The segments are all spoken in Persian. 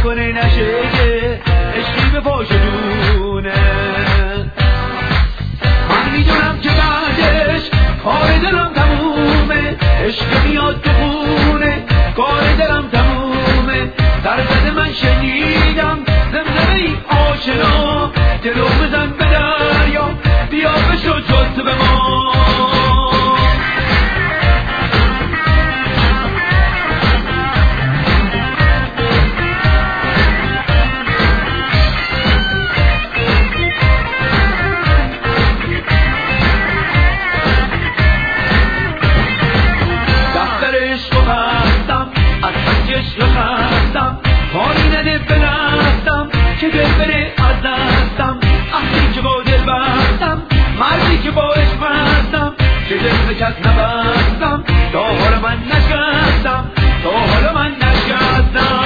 کنه نشه که عشقی به پاشدونه. من میدونم که بعدش کار دلم تمومه، عشق میاد تو خونه کار دلم تمومه. در زده من شنیدم زمزمه ای آشنا، دلو بزن به دریا بیا بشو جز به ما. کاری نده بنستم که دل بره از دستم، عهدی که با دل بستم، مردی که با عشق بستم، که دل به کس نبستم، تا حالا من نشکستم، تا حالا من نشکستم.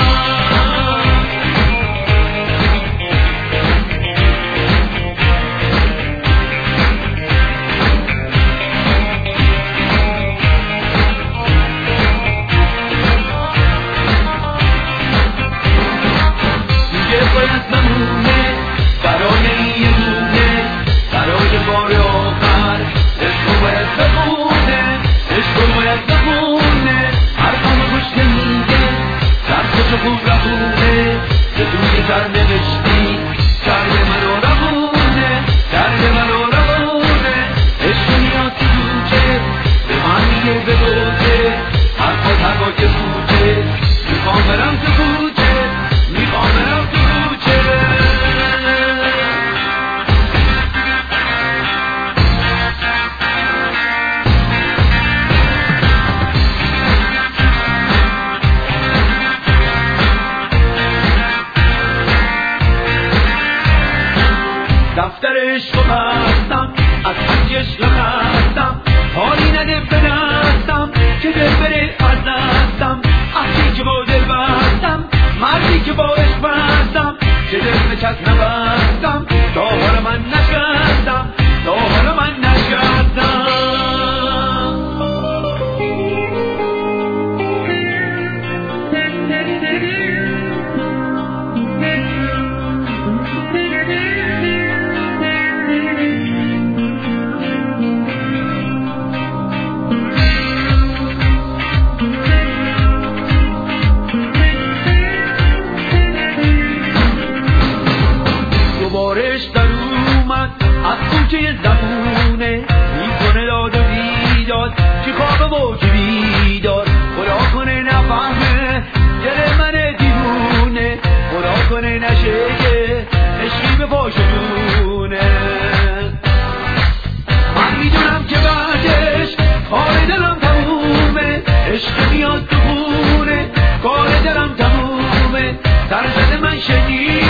دفترش رو بستم، از حجش رفتم، حالی نده به دستم که دل بره از دستم، عهدی که با دل بستم، مردی که با عشق بستم، که دل به کس نبستم، تا حالا من نشکستم، تا حالا من نشکستم. بارش در اومد از کوچه زمونه، میکنه داد و بیداد چی خواب و چی بیدار. خدا کنه نفهمه دل من دیوونه، خدا کنه نشه که عشقی به پاشدونه. من میدونم که بعدش کار دلم تمومه، عشق میاد تو خونه کار دلم تمومه. در زده من شنید